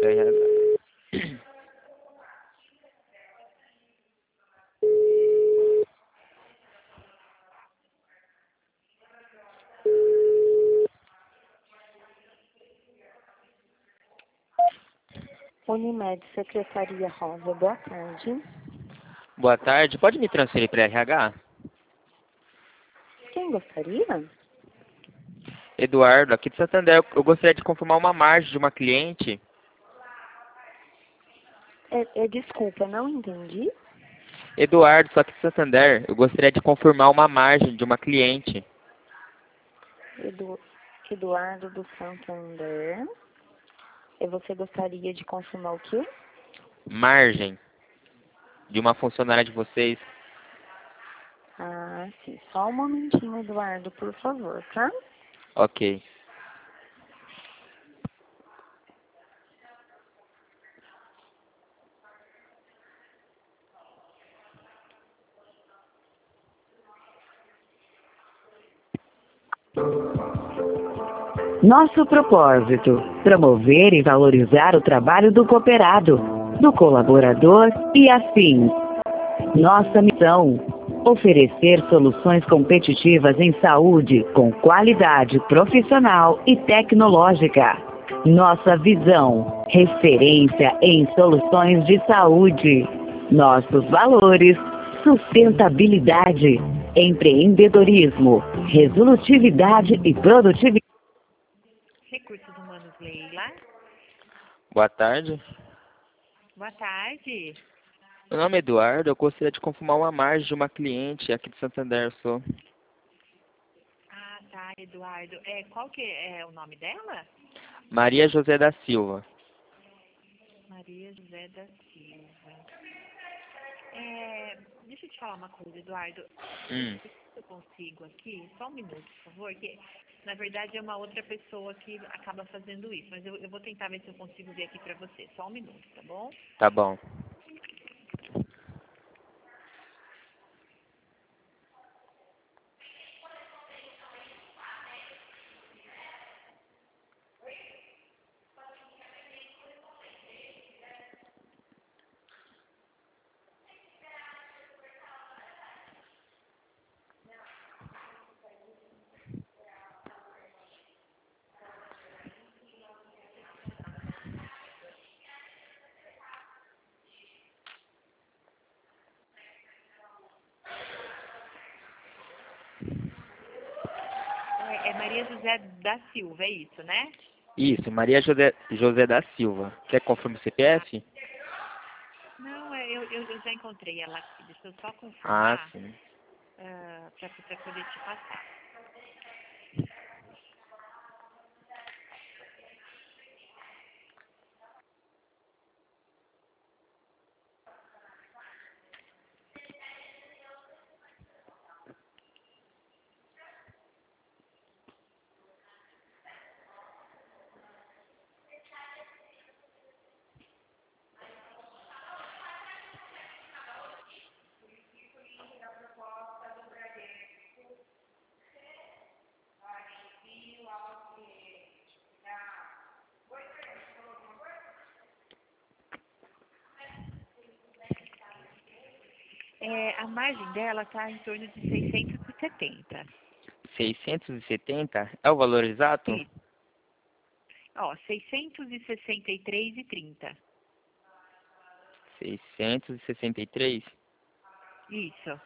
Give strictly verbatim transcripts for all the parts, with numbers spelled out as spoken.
do R H. Unimed, Secretaria Rosa, boa tarde. Boa tarde. Pode me transferir para R H? Quem gostaria? Eduardo, aqui de Santander. Eu gostaria de confirmar uma margem de uma cliente. É, é, desculpa, não entendi. Eduardo, só que de Santander. Eu gostaria de confirmar uma margem de uma cliente. Edu, Eduardo do Santander. E você gostaria de confirmar o quê? Margem de uma funcionária de vocês. Ah, sim. Só um momentinho, Eduardo, por favor, tá? Ok. Nosso propósito: promover e valorizar o trabalho do cooperado, do colaborador e afins. Nossa missão: oferecer soluções competitivas em saúde com qualidade profissional e tecnológica. Nossa visão: referência em soluções de saúde. Nossos valores: sustentabilidade, empreendedorismo, resolutividade e produtividade. Recursos Humanos, Leila. Boa tarde. Boa tarde. Meu nome é Eduardo. Eu gostaria de confirmar uma margem de uma cliente aqui de Santander. Eu sou. Ah, tá, Eduardo. É, qual que é o nome dela? Maria José da Silva. Maria José da Silva. É, deixa eu te falar uma coisa, Eduardo. Hum. Eu consigo aqui, só um minuto, por favor, que na verdade é uma outra pessoa que acaba fazendo isso, mas eu, eu vou tentar ver se eu consigo ver aqui pra você. Só um minuto, tá bom? Tá bom. É, é Maria José da Silva, é isso, né? Isso, Maria José, José da Silva. Quer confirmar o C P F? Não, é, eu, eu, eu já encontrei ela aqui. Deixa eu só Ah, confirmar sim. uh, para poder te passar. É, a margem dela está em torno de seiscentos e setenta. seiscentos e setenta é o valor exato? Isso. Ó, seiscentos e sessenta e três e trinta. seiscentos e sessenta e três? Isso.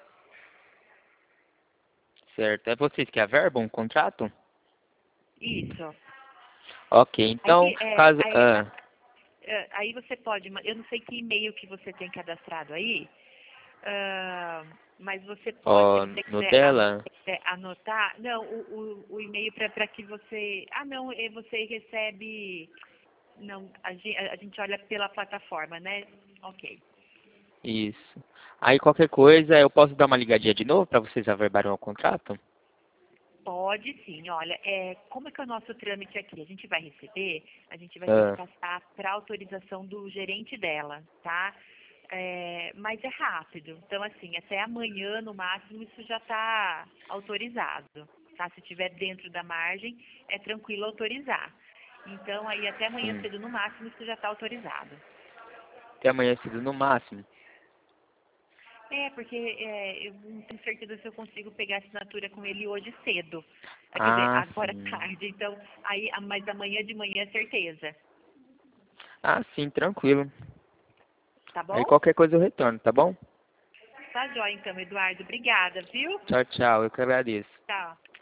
Certo. É vocês que averbam o contrato? Isso. Ok, então, Aí, é, caso... aí, Ah, é, aí você pode, ma- eu não sei que e-mail que você tem cadastrado aí, ah, mas você pode, se ó, você no quiser ano- dela... quiser anotar, não, o, o, o e-mail para que você, ah não, é, você recebe, não, a, gen- a gente olha pela plataforma, né? Ok. Isso. Aí qualquer coisa, eu posso dar uma ligadinha de novo para vocês averbarem o contrato? Pode sim, olha, é, como é que é o nosso trâmite aqui? A gente vai receber, a gente vai ter que Ah, passar para autorização do gerente dela, tá? É, mas é rápido, então assim, até amanhã no máximo isso já está autorizado, tá? Se estiver dentro da margem, é tranquilo autorizar. Então, aí até amanhã Sim. cedo no máximo isso já está autorizado. Até amanhã cedo no máximo. É, porque é, eu não tenho certeza se eu consigo pegar a assinatura com ele hoje cedo. É, quer dizer, Ah, agora sim. tarde. Então, aí, a- mas amanhã de manhã é certeza. Ah, sim, tranquilo. Tá Aí bom? qualquer coisa eu retorno, tá bom? Tá jóia, então, Eduardo. Obrigada, viu? Tchau, tchau. Eu que agradeço. Tchau.